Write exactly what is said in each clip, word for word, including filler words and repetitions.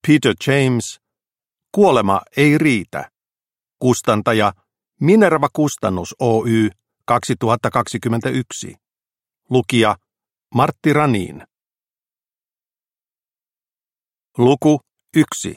Peter James, Kuolema ei riitä. Kustantaja Minerva Kustannus Oy kaksituhattakaksikymmentäyksi. Lukija Martti Ranin. Luku yksi.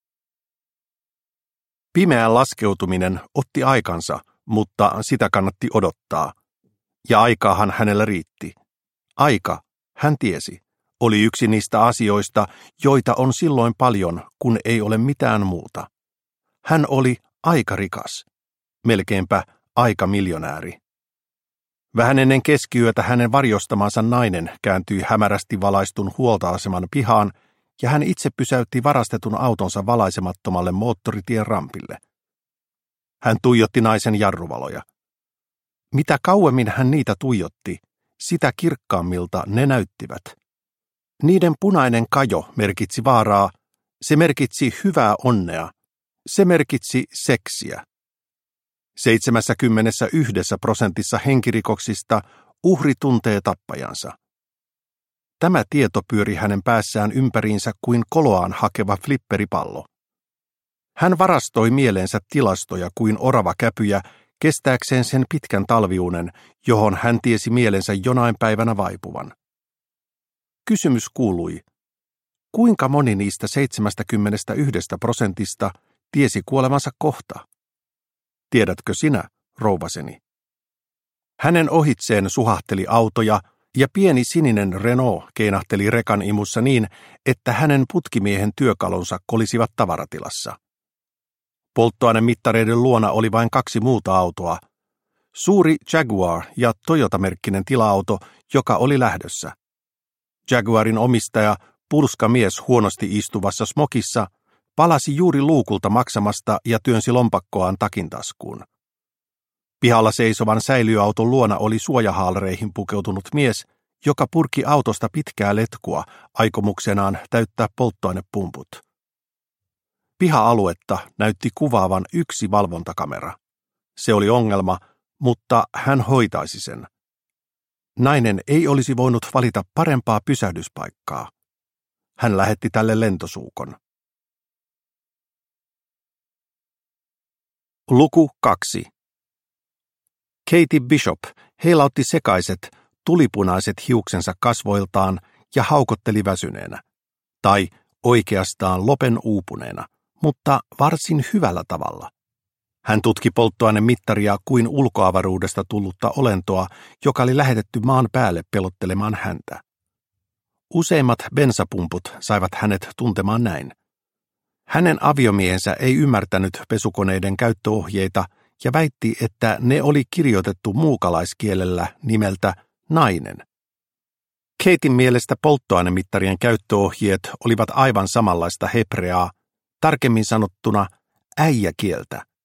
Pimeän laskeutuminen otti aikansa, mutta sitä kannatti odottaa. Ja aikaahan hänellä riitti. Aika, hän tiesi, oli yksi niistä asioista, joita on silloin paljon, kun ei ole mitään muuta. Hän oli aikarikas, melkeinpä aikamiljonääri. Vähän ennen keskiyötä hänen varjostamansa nainen kääntyi hämärästi valaistun huoltoaseman pihaan, ja hän itse pysäytti varastetun autonsa valaisemattomalle moottoritien rampille. Hän tuijotti naisen jarruvaloja. Mitä kauemmin hän niitä tuijotti, sitä kirkkaammilta ne näyttivät. Niiden punainen kajo merkitsi vaaraa, se merkitsi hyvää onnea, se merkitsi seksiä. seitsemänkymmentäyksi prosentissa henkirikoksista uhri tuntee tappajansa. Tämä tieto pyöri hänen päässään ympäriinsä kuin koloaan hakeva flipperipallo. Hän varastoi mieleensä tilastoja kuin orava käpyjä kestääkseen sen pitkän talviunen, johon hän tiesi mielensä jonain päivänä vaipuvan. Kysymys kuului, kuinka moni niistä seitsemänkymmentäyksi prosentista tiesi kuolemansa kohta? Tiedätkö sinä, rouvaseni? Hänen ohitseen suhahteli autoja, ja pieni sininen Renault keinahteli rekan imussa niin, että hänen putkimiehen työkalunsa kolisivat tavaratilassa. Polttoainemittareiden luona oli vain kaksi muuta autoa, suuri Jaguar ja Toyota-merkkinen tila-auto, joka oli lähdössä. Jaguarin omistaja, purska mies huonosti istuvassa smokissa, palasi juuri luukulta maksamasta ja työnsi lompakkoaan takintaskuun. Pihalla seisovan säiliöauton luona oli suojahaalreihin pukeutunut mies, joka purki autosta pitkää letkua aikomuksenaan täyttää polttoainepumput. Piha-aluetta näytti kuvaavan yksi valvontakamera. Se oli ongelma, mutta hän hoitaisi sen. Nainen ei olisi voinut valita parempaa pysähdyspaikkaa. Hän lähetti tälle lentosuukon. Luku kaksi. Katie Bishop heilautti sekaiset, tulipunaiset hiuksensa kasvoiltaan ja haukotteli väsyneenä. Tai oikeastaan lopen uupuneena, mutta varsin hyvällä tavalla. Hän tutki polttoainemittaria kuin ulkoavaruudesta tullutta olentoa, joka oli lähetetty maan päälle pelottelemaan häntä. Useimmat bensapumput saivat hänet tuntemaan näin. Hänen aviomiehensä ei ymmärtänyt pesukoneiden käyttöohjeita ja väitti, että ne oli kirjoitettu muukalaiskielellä nimeltä nainen. Katin mielestä polttoainemittarien käyttöohjeet olivat aivan samanlaista hebreaa, tarkemmin sanottuna äijäkieltä.